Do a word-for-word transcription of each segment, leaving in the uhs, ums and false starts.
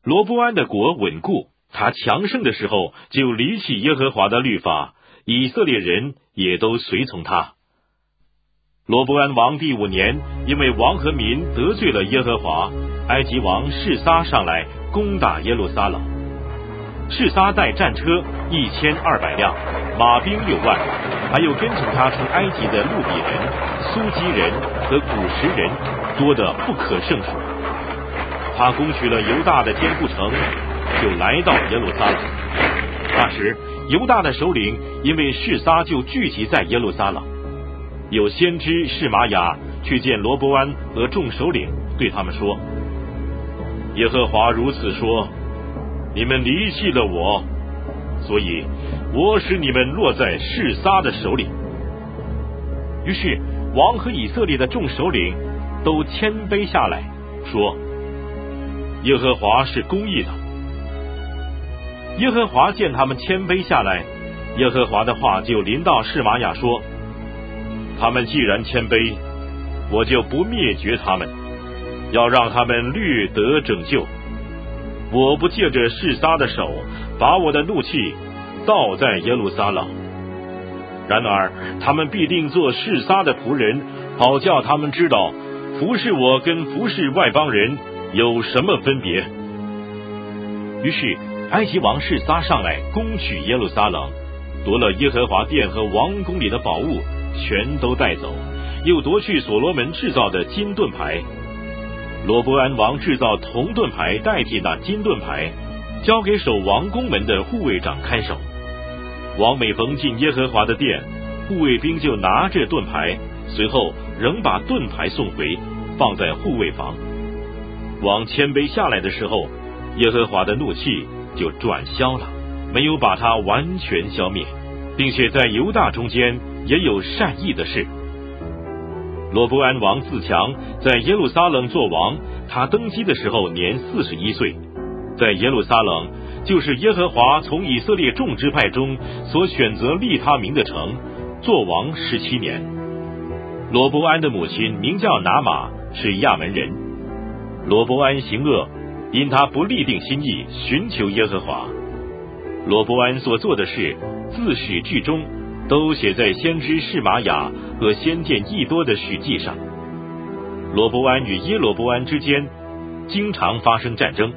罗波安的国稳固，他强盛的时候就离弃耶和华的律法，以色列人也都随从他。罗波安王第五年，因为王和民得罪了耶和华，埃及王示撒上来攻打耶路撒冷。示撒带战车一千二百辆，马兵六万，还有跟从他出埃及的路比人、苏基人和古实人，多得不可胜数。他攻取了犹大的坚固城，就来到耶路撒冷。那时犹大的首领因为示撒就聚集在耶路撒冷。有先知示玛雅去见罗波安和众首领，对他们说：耶和华如此说，你们离弃了我，所以我使你们落在示撒的手里。于是王和以色列的众首领都谦卑下来，说：耶和华是公义的。耶和华见他们谦卑下来，耶和华的话就临到示玛雅说：他们既然谦卑，我就不灭绝他们，要让他们略得拯救。我不借着示撒的手，把我的怒气倒在耶路撒冷。然而他们必定做示撒的仆人，好叫他们知道服侍我跟服侍外邦人有什么分别。于是埃及王示撒上来攻取耶路撒冷，夺了耶和华殿和王宫里的宝物，全都带走，又夺去所罗门制造的金盾牌。罗波安王制造铜盾牌代替那金盾牌，交给守王宫门的护卫长看守。王每逢进耶和华的殿，护卫兵就拿着盾牌，随后仍把盾牌送回，放在护卫房。王谦卑下来的时候，耶和华的怒气就转消了，没有把他完全消灭，并且在犹大中间也有善意的事。罗波安王自强，在耶路撒冷做王，他登基的时候年四十一岁，在耶路撒冷，就是耶和华从以色列众支派中所选择立他名的城，做王十七年。罗波安的母亲名叫拿玛，是亚门人。罗波安行恶，因他不立定心意寻求耶和华。罗波安所做的事，自始至终都写在先知示玛雅和先见益多的史记上。罗波安与耶罗波安之间经常发生战争。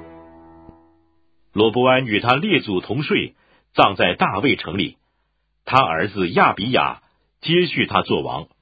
罗波安与他列祖同睡，葬在大卫城里，他儿子亚比雅接续他做王。